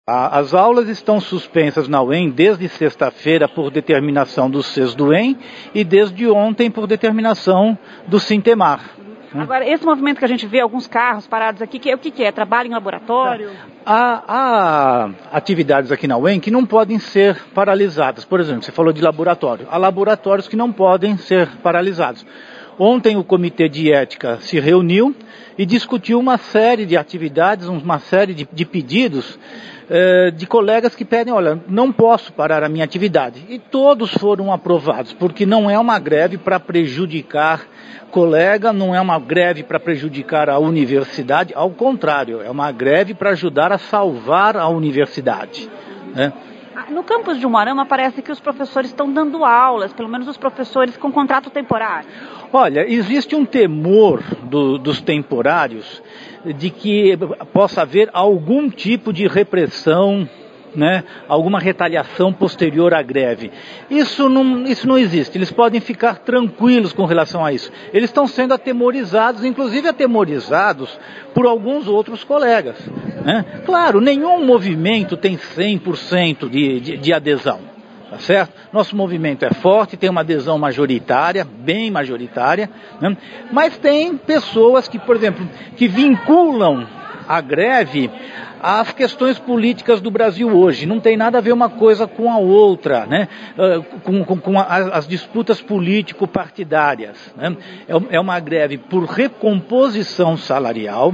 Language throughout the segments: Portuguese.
As aulas estão suspensas na UEM desde sexta-feira por determinação do SESDUEM e desde ontem por determinação do Sintemar. Agora, esse movimento que a gente vê, alguns carros parados aqui, o que é? Trabalho em laboratório? Há atividades aqui na UEM que não podem ser paralisadas. Por exemplo, você falou de laboratório. Há laboratórios que não podem ser paralisados. Ontem o Comitê de Ética se reuniu e discutiu uma série de atividades, uma série de pedidos de colegas que pedem, olha, não posso parar a minha atividade. E todos foram aprovados, porque não é uma greve para prejudicar colega, não é uma greve para prejudicar a universidade, ao contrário, é uma greve para ajudar a salvar a universidade, né? No campus de Umuarama parece que os professores estão dando aulas, pelo menos os professores com contrato temporário. Olha, existe um temor dos temporários de que possa haver algum tipo de repressão, né, alguma retaliação posterior à greve. Isso não existe, eles podem ficar tranquilos com relação a isso. Eles estão sendo atemorizados, inclusive atemorizados por alguns outros colegas, né? Claro, nenhum movimento tem 100% de adesão, tá certo? Nosso movimento é forte, tem uma adesão majoritária, bem majoritária, né? Mas tem pessoas que, por exemplo, que vinculam a greve às questões políticas do Brasil hoje. Não tem nada a ver uma coisa com a outra, né? Com as disputas político-partidárias, né? É uma greve por recomposição salarial,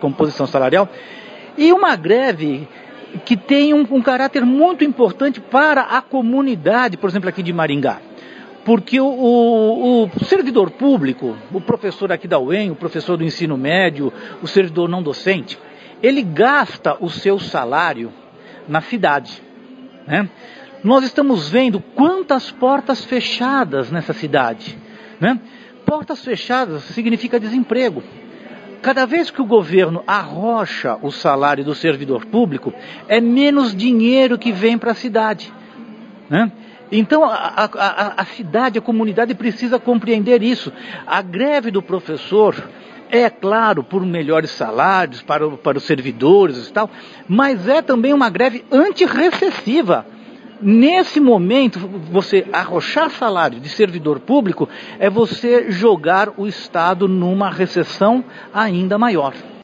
e uma greve que tem um caráter muito importante para a comunidade, por exemplo, aqui de Maringá. Porque o servidor público, o professor aqui da UEM, o professor do ensino médio, o servidor não docente, ele gasta o seu salário na cidade, né? Nós estamos vendo quantas portas fechadas nessa cidade, né? Portas fechadas significa desemprego. Cada vez que o governo arrocha o salário do servidor público, é menos dinheiro que vem para a cidade, né? Então a cidade, a comunidade precisa compreender isso. A greve do professor é claro por melhores salários para os servidores e tal, mas é também uma greve antirrecessiva. Nesse momento, você arrochar salário de servidor público é você jogar o Estado numa recessão ainda maior.